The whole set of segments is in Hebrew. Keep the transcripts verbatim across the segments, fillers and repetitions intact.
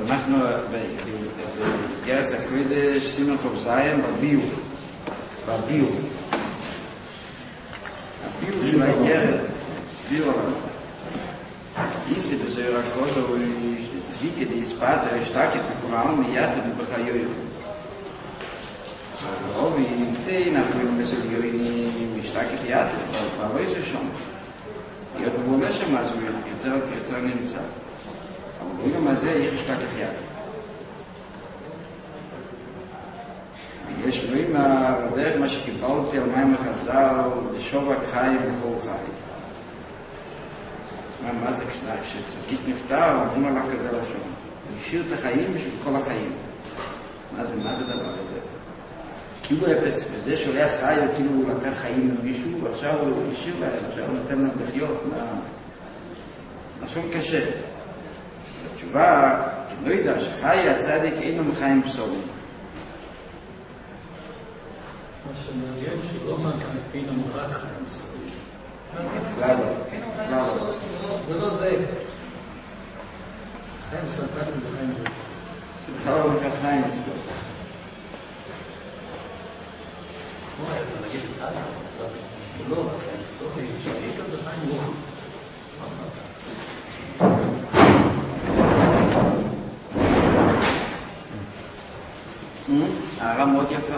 אנחנו בגרס הקודש סימן חובזיין בביור בביור הביור של האגרת ביור איסי בזויר הקודש הוא wie die Sparte stark mit Koran mit Yata mit Bachayoy. So, ob ich te nach dem Meselioi mit stark Yata, aber ist es schon. Ich habe wohl schon mal so יותר יותר נמצא. אבל גם הזה יש stark Yata. יש לו עם הדרך מה שקיבלתי על מים החז"ל, לשוב החיים בכל חיים. מה זה כשצדיק נפטר, אומרים עליו כזה לשון. הוא השאיר את החיים בשביל כל החיים. מה זה, מה זה דבר הזה? כאילו אפס, בזה שהוא היה חי, או כאילו הוא לקח חיים ממישהו, ועכשיו הוא השאיר להם, עכשיו הוא נותן להם לחיות. לשון קשה. התשובה, כי לא ידע שחי הצדיק אינו מחיים בשורים. מה שמעניין שלא מגנפין רק חיים בשורים. למה? למה? זה לא זה. חיים שעצת זה חיים זה. זה בכלל לא נקרא חיים בסוף. כמו היה, זה נגיד את עדה. זה לא רק חיים בסוף. שעיקר זה חיים רוח. הערה מאוד יפה.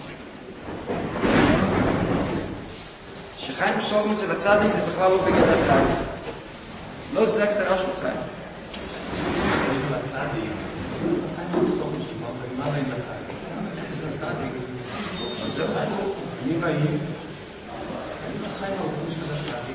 שחיים בסוף אצל הצדיק זה בכלל לא בגדר חיים. לא זה הגדרה של חיים. חיים לצדיק. חיים בסוף שלמה, ומה בין לצדיק? לצדיק. אז זהו. מי באים? אני בחיים האופן של הצדיק.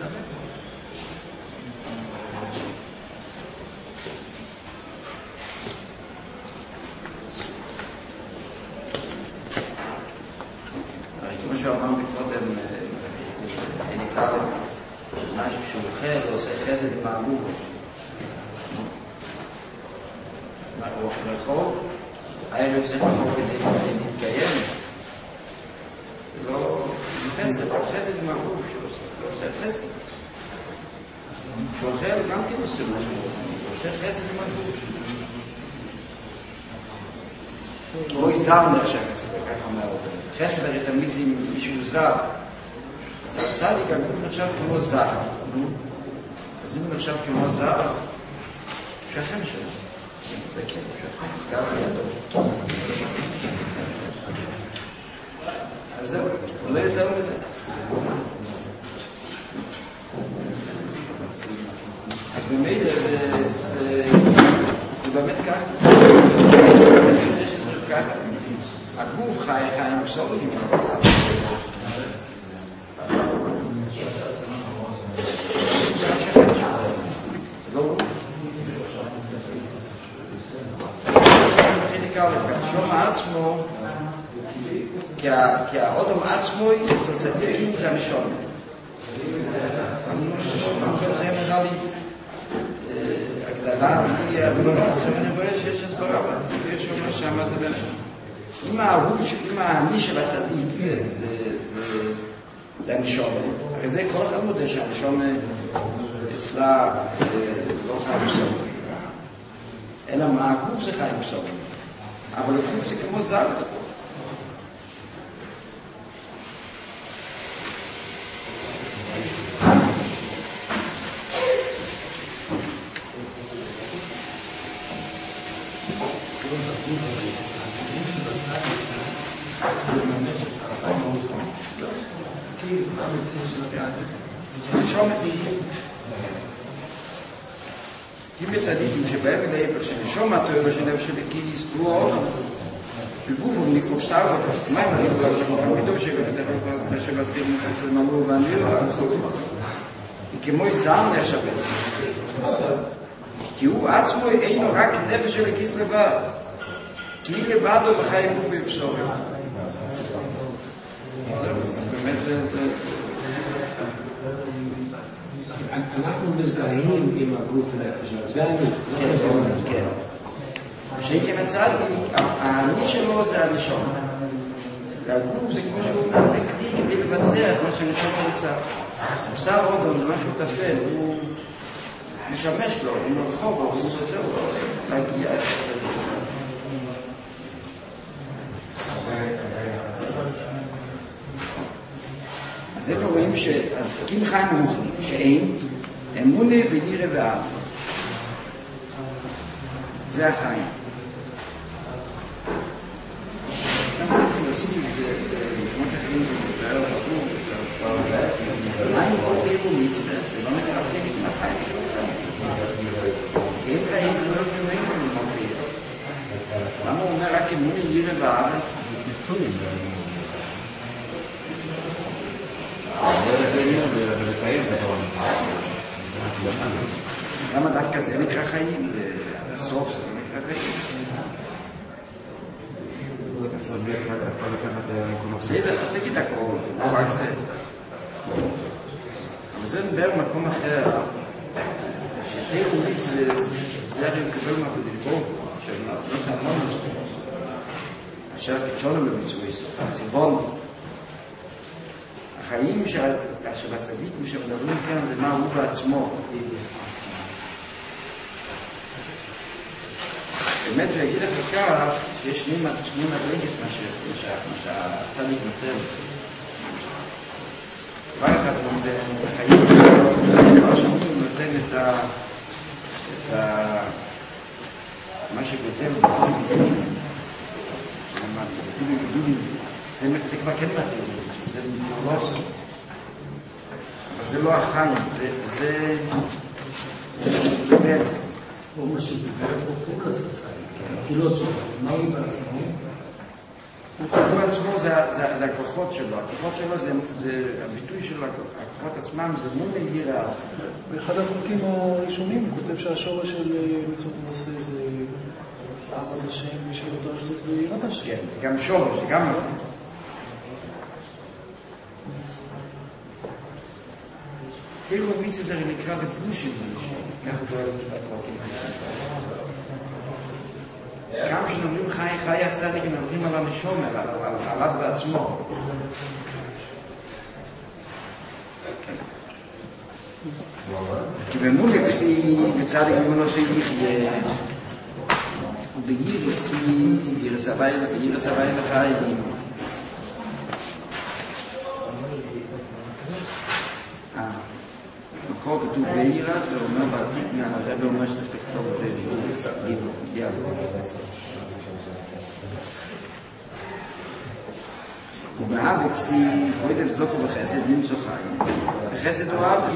כמו שאמרתי קודם, נקרא שמשהו כשהוא אוכל, הוא עושה חסד עם הגוף. הוא לאכול, הערב צריך לאכול כדי להתקיים. זה לא חסד, חסד עם הגוף שהוא עושה חסד. כשהוא אוכל גם כן עושה משהו, הוא עושה חסד עם הגוף. הוא זר נחשב אצלו, ככה אומר אותו. חסד הרי תמיד זה עם מישהו זר. אז הצדיק הגוף נחשב כמו זר. אז אם הוא נחשב כמו זר, הוא שכן שלו. זה כן, הוא שכן. גר לידו. אז זהו, לא יותר מזה. אז במילא זה באמת ככה. ככה. הגוף חי חיים בסורים. זה השכן שלו. זה לא הוא. בחלק א' כאן, שום עצמו, כי האודם עצמו אצל צדיקים זה הנשום. זה נראה לי הגדרה, אז אני רואה שיש הסברה, ויש אומר שמה זה באמת. אם הגוף, אם האני של הצדיק זה הנשום, הרי זה כל אחד מודה שהנשום אצלה לא חי בסוף. אלא מה, הגוף זה חי בסוף. אבל הגוף זה כמו זר אצלו. כי בצדיקים שבהם להיפך שנשום התואר של נפש של הכיס הוא העולם בגוף ומקופסר מה אם אני לא לעשות מפמידו שמסביר מחסר מלאו ואנביר כמו זר נחשב אצלו כי הוא עצמו אינו רק נפש של הכיס לבד כי לבדו בחיי גוף ובשורים באמת זה אנחנו מזדהים עם הגוף הנפש, זה אני. כן, כן. שכן הצדיק, האני שלו זה הנשום. והגוף זה כמו שהוא אומר, זה כלי כדי לבצע את מה שהנשום רוצה. בשר אודון, משהו תפל, הוא משמש לו, הוא מרחוב, הוא וזהו, להגיע את זה. אז איפה רואים שאם חיים רוחני, שאין, אמונה וירא ואהבה. זה החיים. גם צריך להוסיף כמו שחיים זה מתאר לחשוב, מה אם כל כאילו מצווה, זה לא מתרחק עם החיים שרוצה. כי אם חיים לא יודעים אינו למותיר. למה הוא אומר רק אמונה וירא ואהבה? זה פיתולים. למה דווקא זה נקרא חיים? הסוף זה נקרא חיים. בסדר, אז תגיד הכל, לא רק זה. אבל זה נדבר במקום אחר. שתהיה אומץ וזה הרי מקבל מהקודש ברוך הוא. עכשיו, לא שאמרנו משתמש. אשר תקשורנו במצווי, הציוון. החיים של הצדיקים שמדברים כאן זה מה הוא בעצמו. באמת הוא יגיד לך כך שיש שני מדרגות מה שהצדיק נותן. דבר אחד הוא נותן את החיים, דבר שני הוא נותן את מה שגותם זה כבר כן מדרגות. זה לא עושה. אבל זה לא החיים, זה... זה באמת. הוא משהו בגלל הוא לא עושה הקהילות שלו. מה הוא אומר עצמו? הוא כתוב עצמו, זה הכוחות שלו. הכוחות שלו זה הביטוי של הכוחות עצמם, זה מול נגירה. באחד הפרקים הראשונים הוא כותב שהשורש של מצוות עשה זה עבד השם, ושאותו עשה זה יראת השם. כן, זה גם שורש, זה גם נכון. תראו מיצה זה נקרא בפלושים, כך הוא קורא לזה בפרקים. כמה שנאמרים חי, חי הצדיק, נאמרים על הנשום, עליו בעצמו. כי במולקסי, בצדיק במונוסי יחיה, ובירסי, וירס הווי לחיים. מקור כתוב ואירס, ואומר בעתיק מהרבי אומר שצריך לכתוב ואירס, דיאלוג. ובאבקסי, פרוידת זוקו בחסד, למצוא חיים. בחסד הוא אבי.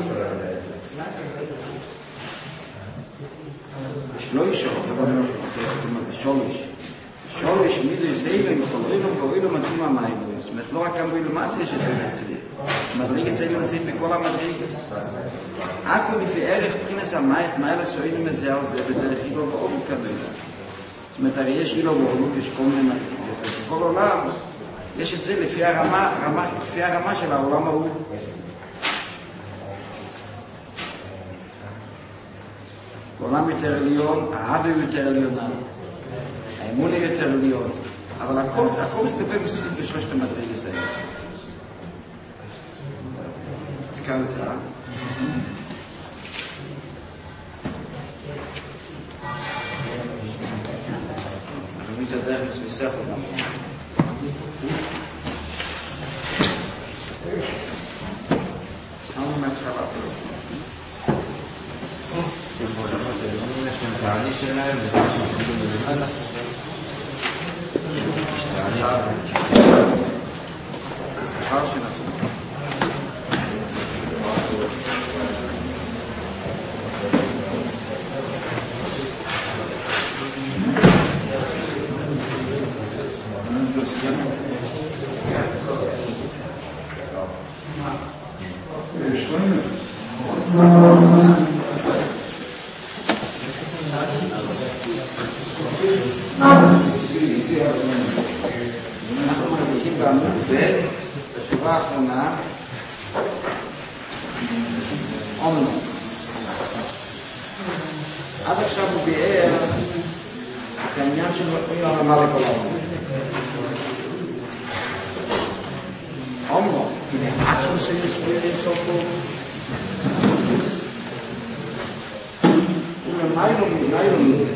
שלוש, שלוש. שלוש מידו יסאילם, בכל אילום ואילום מתאים המים. זאת אומרת, לא רק גם באילומציה יש את זה. מדרגס אילום נמצאת בכל המדרגס. הכל לפי ערך בחינס המייל הסועים מזה על זה, בדרך אילו ואולו כבל. זאת אומרת, הרי יש אילו ואולו, יש כל מיני מדרגס. בכל עולם, יש את זה לפי הרמה, לפי הרמה של העולם ההוא. בעולם יותר עליון, האהבה יותר עליונה. האמון היא יותר עליון, אבל הכל, הכל מסתובב מסביב בשלושת המדרגות האלה. תקרא לזה, אה? אנחנו רואים את הדרך מצוויסך אותם. אמרנו מהתחלה. תעני שלהם וזה שמחליטים בלמעלה השכר שנעשו אנחנו מחזיקים בעמוד ב' בשורה האחרונה אומנו. עד עכשיו הוא ביאר את העניין של אוי הרמה לכל העולם. אומנו, עצמו שיספיר סופו למיילו, מיילו מזה.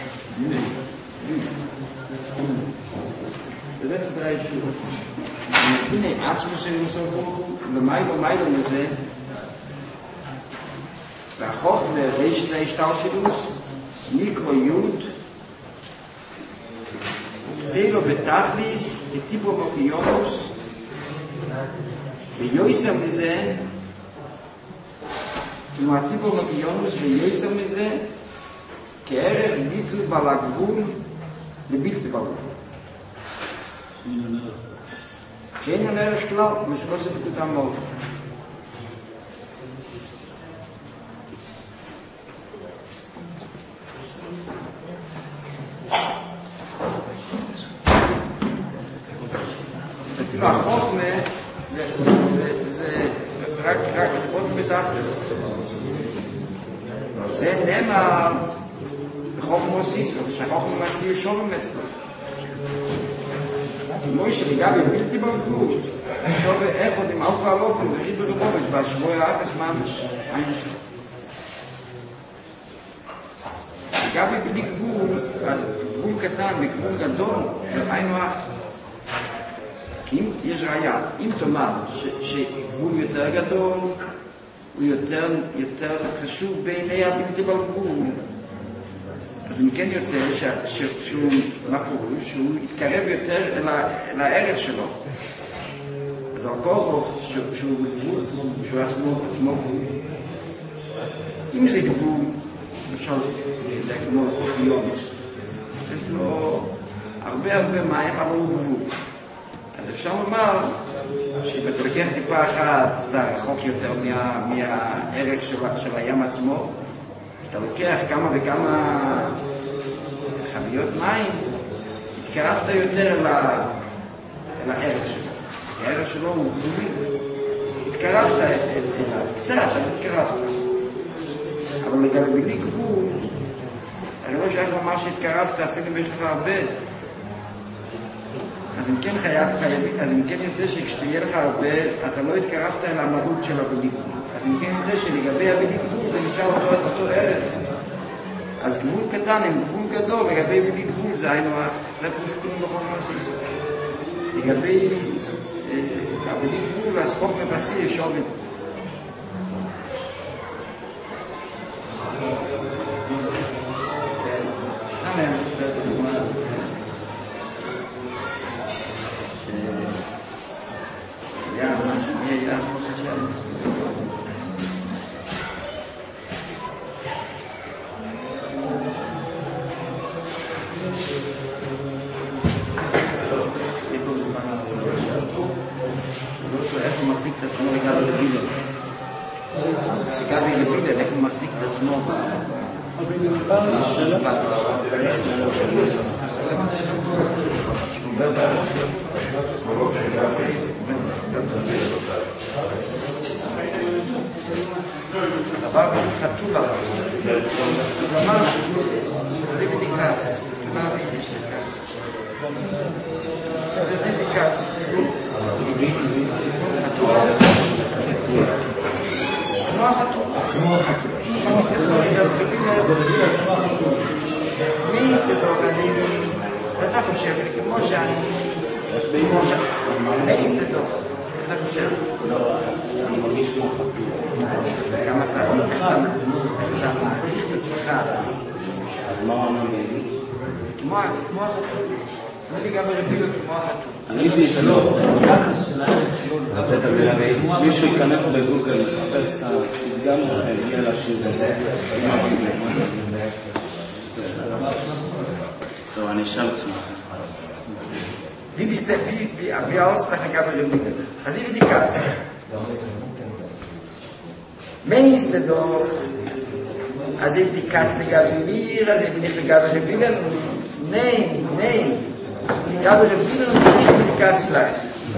זה בעצם דרי שורות. הנה, עצמו שלי מסורו, למיילו, מיילו מזה, והחוך בריש זה השטר שלוס, ניקרו יוד, תילו בתכליס, כטיפו מוקיונוס, ויועסר מזה, כמו הטיפו מוקיונוס, ויועסר מזה, כערך ביטל בעל הגבול, לבלתי בעל הגבול. שאין ערך כלל, ושלא זה בקודם מאוד. אפילו החוכמה זה רק, רק, זה עוד בתכלס. זה נאמר בחוכמה סיסו, שהחוכמה מסיר שולם אצלו. כמו שלגבי בלתי בגבול, שווה איך עוד עם אלפא אלופן וריבר רבובש, בשבוע האחס ממש, אין שלו. לגבי בלי גבול, אז גבול קטן וגבול גדול, היינו אח. כי אם יש ראיה, אם תאמר שגבול יותר גדול, הוא יותר, יותר חשוב בעיני הבלתי בגבול, אז אם כן יוצא ש, ש, שהוא, מה פירוש? שהוא יתקרב יותר אל, ה, אל הערך שלו. אז על כוחו שהוא גבול, שהוא עצמו, עצמו גבול. אם זה גבול, למשל, זה כמו אוקיינוס, יש לו הרבה הרבה מים, אבל הוא גבול. אז אפשר לומר שאם אתה לוקח טיפה אחת, אתה רחוק יותר מה, מהערך של, של הים עצמו, אתה לוקח כמה וכמה חביות מים, התקרבת יותר אל, ה, אל הערך שלו. הערך שלו הוא גבולי. התקרבת אליו, קצת, אבל התקרבת. אבל לגבי בלי גבול, הרי לא שייך לומר שהתקרבת, אפילו אם יש לך הרבה. אז אם כן חייב, חייב, אז אם כן יוצא שכשתהיה לך הרבה, אתה לא התקרבת אל המהות של הבלי גבול. אז אם כן יוצא שלגבי הבלי גבול זה נשאר אותו, אותו ערך. אז גבול קטן עם גבול גדול, לגבי בלי גבול זה היינו אח. זה פשוט כלום בחוכמה סיסו. לגבי אה, הבלי גבול, אז חוכמה בסיר שווי. אמן, זה דוגמה. Ja, was mir ja muss ich ja wissen. Ich bin so lange an der Stadt. Und so erst mal sieht das nur egal wie wieder. Egal wie wieder, erst mal sieht das nur. Aber in dem Fall סבבה, חתולה. אז אמר, זה בדיקץ. תודה רבה, יש דיקץ. וזה דיקץ. חתולה. כמו החתולה. כמו החתולה. מי יסתדור אני? אתה חושב שכמו שאני, כמו שאני, מי יסתדור? אתה חושב? לא, אני מרגיש כמו חתולה. כמה אתה אתה מעריך את עצמך. אז מה הוא אמר לי? כמו החתולה. אני גם מרביל כמו החתולה. אני בי שלא, זה ביחס של הערך שלו. רצית להבין, מישהו ייכנס בגוגל, לחפש את הפתגם הזה, הגיע לשיר הזה. טוב, אני אשאל אותך. Wie bist du, wie, wie, wie alles nach der Gabe Rebide? Also wie die Katze. Meinst du doch, also wie die Katze die Gabe mir, also wie nicht die Gabe Rebide? Nein, nein. Die Gabe Rebide und nicht wie die Katze gleich.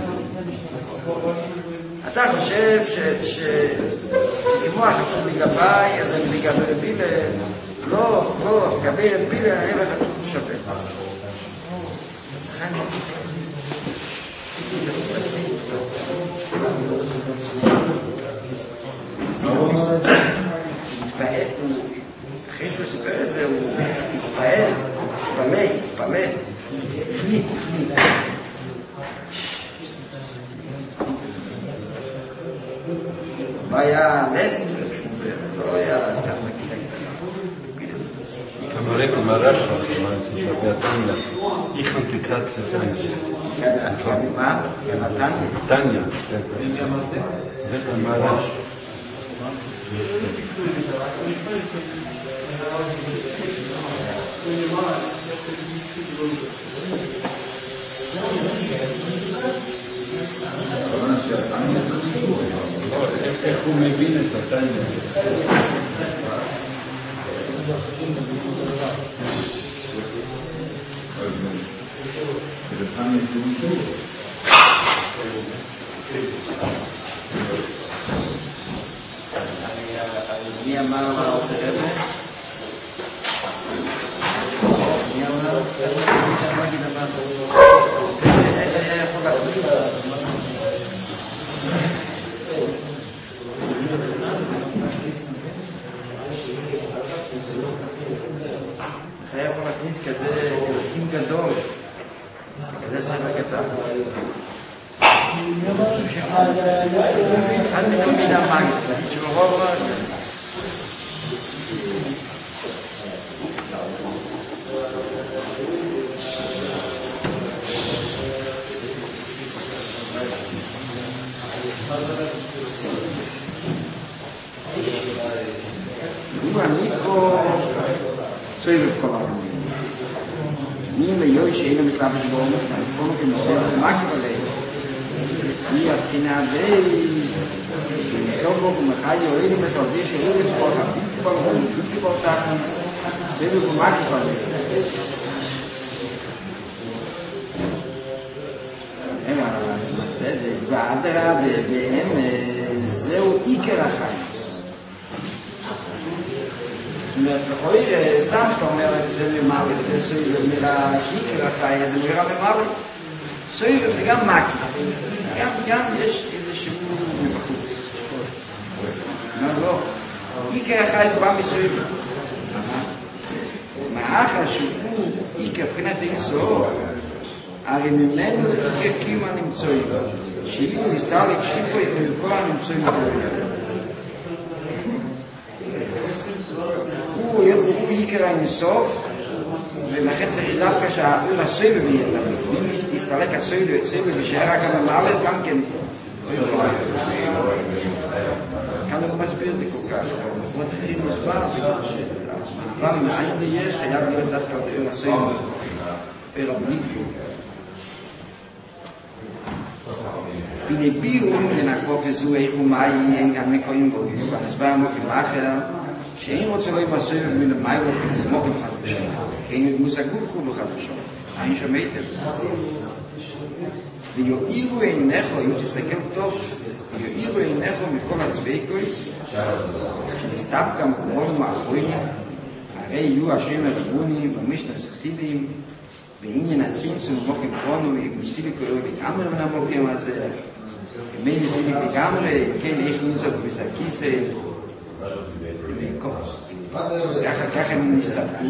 אתה חושב שכמו החתום לגבי, אז אני לגבי רבילה, לא, לא, לגבי רבילה, אני והחתום שווה. לכן לא. מתפעל, אחרי שהוא סיפר את זה, הוא התפעל, התפלא, התפלא, הפליג, הפליג. והיה נץ, לא היה סתם נגיד הקטנה. Kamereko Marash, Tanya. Ich und die Katze Tanya. מה? Tanya? Tanya. Reka Marash. איך הוא מבין את הטניה? מי אמר מה עוד רבה? מי אמר? מה גיד אמר? איך הולך פשוט? חייב להכניס כזה אלוקים גדול, כזה סבא קטן. אחד מתלמיד המגיד, להגיד שהוא רוב רב. הוא הניקו צוי וכל הרבים. אם ליוי שאין המסלאב השבום, כל מקום מסוים, מה כבלי? היא הבחינה די, שנסוב בו ומחי יועיל ומסלאב די שאין לספור חבים כבל רום, כבל כבל תחם, צוי וכל מה כבלי? הם הרבים, צדק, ועדרה, והם, זהו עיקר החיים. זאת אומרת, לכוי, סתם שאתה אומר, זה ממוות, זה סויב, מילה שעיקר החי, זה מירה ממוות. סויב זה גם מקיף. גם יש איזשהו מבחוץ. לא, לא. עיקר החי זה בא מסויב. מאחר שהוא עיקר, מבחינת זה אינסוף, הרי ממנו עיקר קיום הנמצואים. שאילו ניסה להקשיפו את מלכל הנמצואים בו. הוא עיקר האינסוף, ולכן צריך דווקא שהאור הסויב יהיה תמיד. אם יסתלק הסויב וישאר רק על המעלת, גם כן כאן הוא מסביר את זה כל כך. כמו תחילים מסבר, בגלל שהמעבר עם העין ויש, חייב להיות דווקא את האור הסויב, אור הבליק. ונביאו מן הקופס הוא איך ומאי אין כאן מקויים בו, והנסבר המוקים האחר, שאין רוצה לא ימסויב מן המאי וכנס מוקים חד ושם, כי אין מוס הגוף חולו חד ושם, אין שמייתם. ויועירו עינךו, אם תסתכל טוב, ויועירו עינךו מכל הספיקויס, שנסתבקה מקומות מאחרונים, הרי יהיו השם הרבוני במשנה סכסידים, ועניין הצמצום מוקים פרונו, יגמוסיליקו יהיו לגמרי מן המוקים הזה, ומי נסיליק לגמרי, כן, איך נמצא במסקיסה, ככה הם נסתבקו.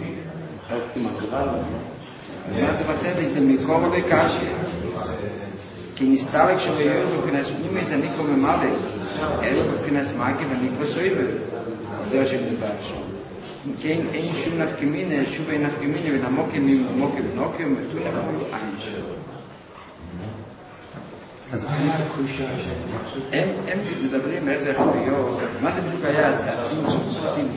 מה זה בצדק? זה מקור וקשי. כי נסתלק שלו יהיו בבחינס פנימי, זה נקרא ממלך. אלו בבחינס מקי ונקרא סויבר. זה שמסבר שם. כן, אין שום נפקמינה, שוב אין נפקמינה, ונמוקים מוקים נוקים, ותו נפקו אנש. הם מדברים איך זה יכול להיות, מה זה בדיוק היה? זה הצמצום, סיני.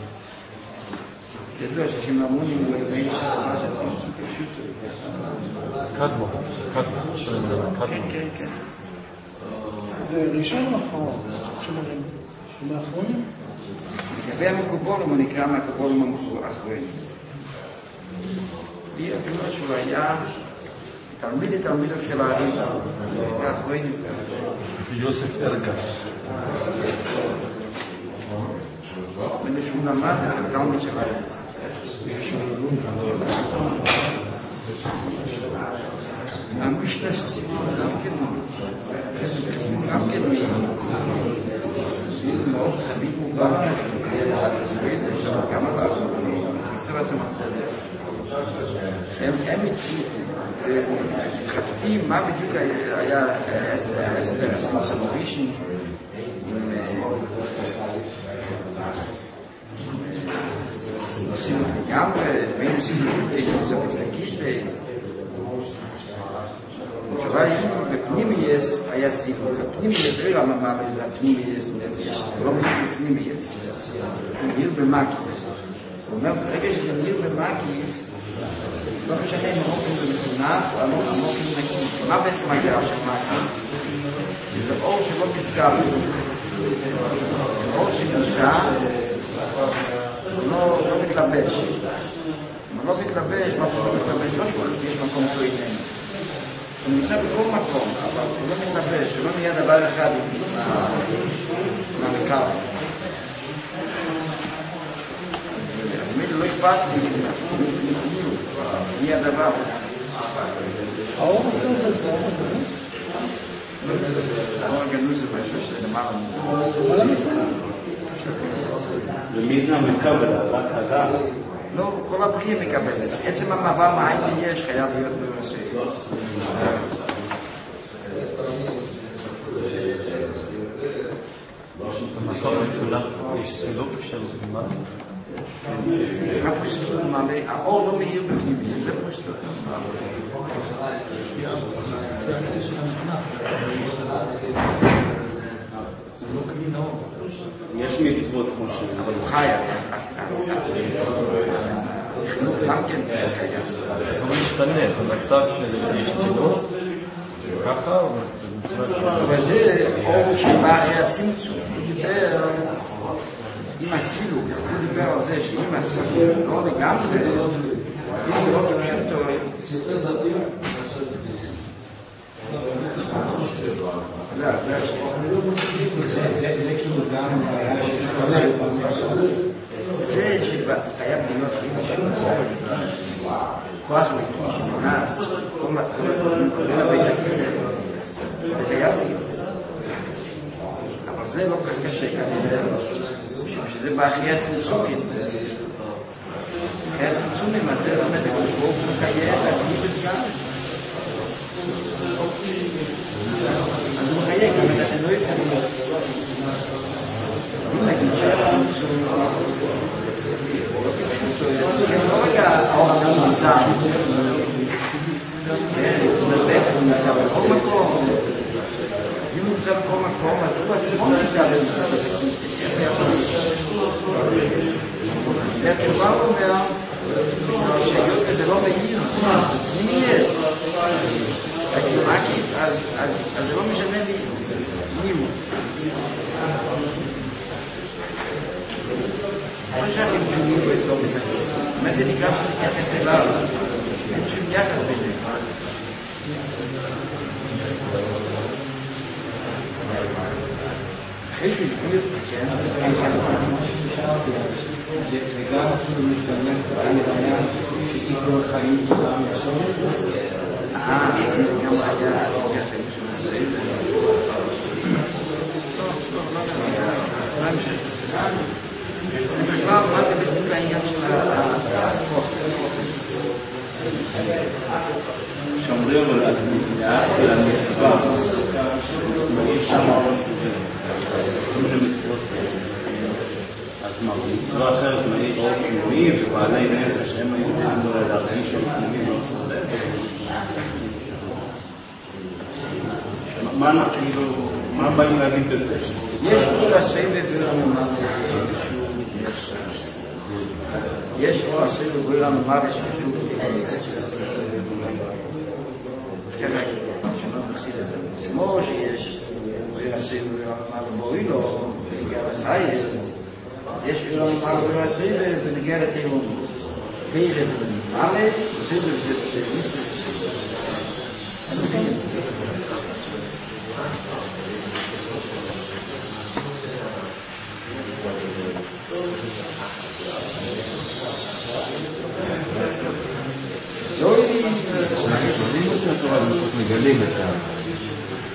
ידוע ששם המונים הוא הבאים מה זה הצמצום כפשוטו. קדמו, קדמו. כן, כן, כן. זה ראשון או אחרון? שמונים. מאחרונים? לגבי המקובולים, הוא נקרא מהקובולים האחרונים. היא אפילו שהוא היה תלמיד את תלמידו של האריזה, האחרונים. יוסף ארגש. בני שהוא למד אצל תלמיד של האריזה. המשנה שסיפור גם כן גם כן מאוד חביב מובן גם עליו, זה בעצם הצדק. הם מתחבטים מה בדיוק היה אסתר הסימפסון ראשון עם נושאים לגמרי, בין נושאים למצוא את הכיסא. התשובה היא, בפנימייס היה סיפור. בפנימייס, לא אמר איזה הפנימייס נפש, לא בפנימייס. ניר במקי. הוא אומר, ברגע שזה ניר במקי, לא משנה אם המוקרים במתונף או המוקרים נקי. מה בעצם הגרף של מקי? זה אור שלא מסגר. זה אור שנמצא, לא מתלבש. אם לא מתלבש, מה פה לא מתלבש? לא שהוא יש מקום שהוא איננו. הוא נמצא בכל מקום, אבל הוא לא מתלבש, הוא לא נהיה דבר אחד עם המקר. לא אכפת לי, מי הדבר? האור עושה את זה, האור הגנוז זה משהו שלמעלה על המסעדה. ומי זה המקבל? רק אדם? לא, כל הבריאה מקבלת. עצם המעבר מהעין יש חייב להיות בראשי. במקום מתולה יש סילוק של זמן. רק פשוט מלא, האור לא מאיר בפנימי, זה פשוט. יש מצוות כמו ש... אבל הוא חי, חינוך גם כן קיים. זה לא משתנה, במצב של יש תינוק, ככה, וזה אור שבא היה צמצום. הוא דיבר עם הסילוק, הוא דיבר על זה שעם הסילוק, לא לגמרי, אם זה לא פשוטו, זה כאילו גם זה שחייב להיות כוח מקיש, מונס, כל הדברים, כולל הבית הכיסא, זה חייב להיות. אבל זה לא כך קשה, משום שזה באחרי הצמצומים. אחרי הצמצומים, אז זה באמת הגוף מקיים, והכי בסגן. אז הוא מחייק, אבל אתם לא יכולים. אם נגיד שהצמצום לא רק האור נמצא, הוא נמצא בכל מקום. אז אם הוא נמצא בכל מקום, אז הוא עצמו נמצא בכל מקום. זה התשובה הוא אומר, שהיות כזה לא מאיר, אם יש. אז זה לא משנה לי מי הוא. אני חושב אם שומעים לו את לא בזכיס. מה זה נקרא שמתייחס אליו? אין שום יחד ביניהם. אחרי שהוא הסביר, כן, כן, זה גם אפילו משתמש בעניין שעיקר חיים שלנו ישוב. אה, זה גם היה עיקר חיים של ישראל. טוב, טוב, לא נראה. מה המשך? זה בכלל, מה זה בדיוק העניין של הכוח? שאומרים על המצווה, יש שם אור סובל. אז מה, במצווה אחרת מעיר אור פנימי ובעלי נזר שהם היו נזר להזכיר של פנימי לא סובל. מה אנחנו כאילו, מה באים להגיד בזה? יש כל השם בביר הממר יש כל השם בביר הממר שקשור ככה, שלא מחסיד את זה כמו שיש בביר השם בביר הממר בבואי לו ונגיע לחייר יש בביר הממר בביר השם ונגיע לתאום תאיר איזה בנמלת זה במיסטר מגלים את ה...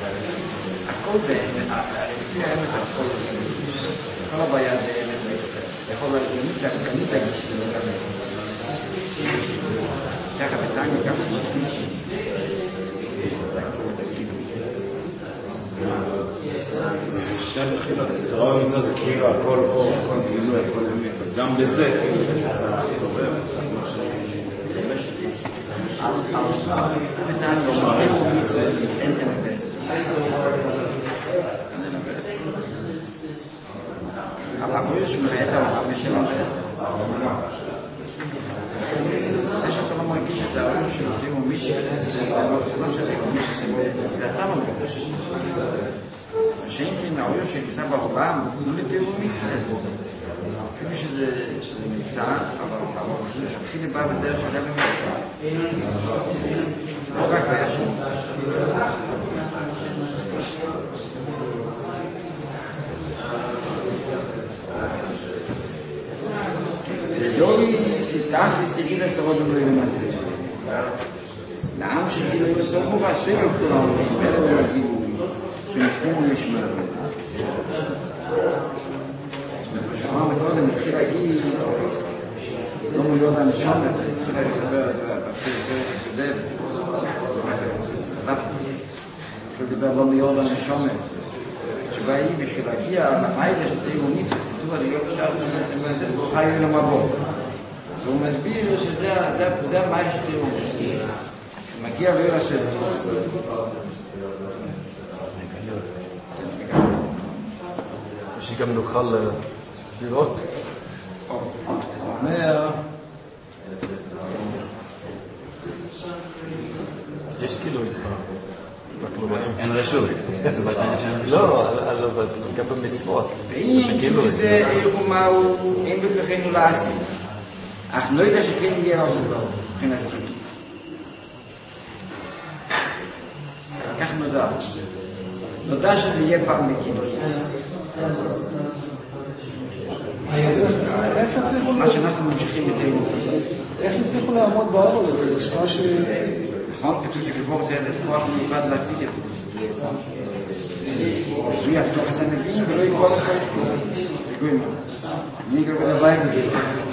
הכל זה, לפי האמת זה הכל. כל הבעיה זה אמת מיסטר. יכול להגיד שזה לא גמר. ככה בטנגה, ככה בטנגה. שם חילק, תורה ומצווה זה כאילו הכל פה, הכל גילוי, הכל אמת. אז גם בזה, כאילו, אתה סובב. בטנגה, תורה ומצווה, אין אמת. אבל שמראה את העולם של המסת. זה שאתה לא מרגיש את העולם של תיאור מישהו, זה לא של תיאור מישהו, זה אתה לא מרגיש. שאם כן העולם שנמצא בעולם, לא לתיאור מצווה. אפילו שזה נמצא, אבל חושב שהתחיל לבא בדרך של רבי מצווה. לא רק בעיה שלנו. וזוהי סיטח וסיגי לסורות בדברים הזה. לעם שגילו לסור מורה שגל כולם, ואלה לא יגידו, שנספים ולשמר. ושמע מקודם התחיל להגיד, לא מיוד הנשום הזה, התחיל להסבר בפרק הקודם, התחיל לדבר לא מיוד הנשום הזה. התשובה היא בשביל להגיע למיילה של תיאור מצווה, כתוב על יום שעת, זה לא חיו למבוא. אז הוא מסביר שזה המיילה של תיאור מצווה. שמגיע לעיר השם. שגם נוכל לראות. הוא אומר, יש כאילו אין רשות. לא, גם במצוות. ואם זה איכו מהו, אין בכוחנו לעשות. אך לא יודע שכן יהיה לעשות דבר, מבחינה זכית. כך נודע. נודע שזה יהיה פעם בקידוש. מה שאנחנו ממשיכים בתיאור. איך הצליחו לעמוד בעול הזה? זה שמה ש... נכון, כתוב שכבור רוצה לתת כוח מיוחד להציג את זה. זו יפתוח את הנביאים ולא יקול לכם. תגוי מה. ניגר ולוואי בגלל.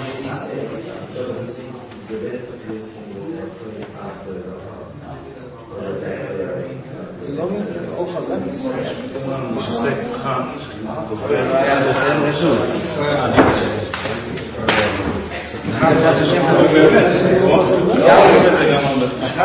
זה לא מאוד חזק? יש עושה חד, גופר. זה שאין רשות. אחד זה השם. לא, זה גם הרבה.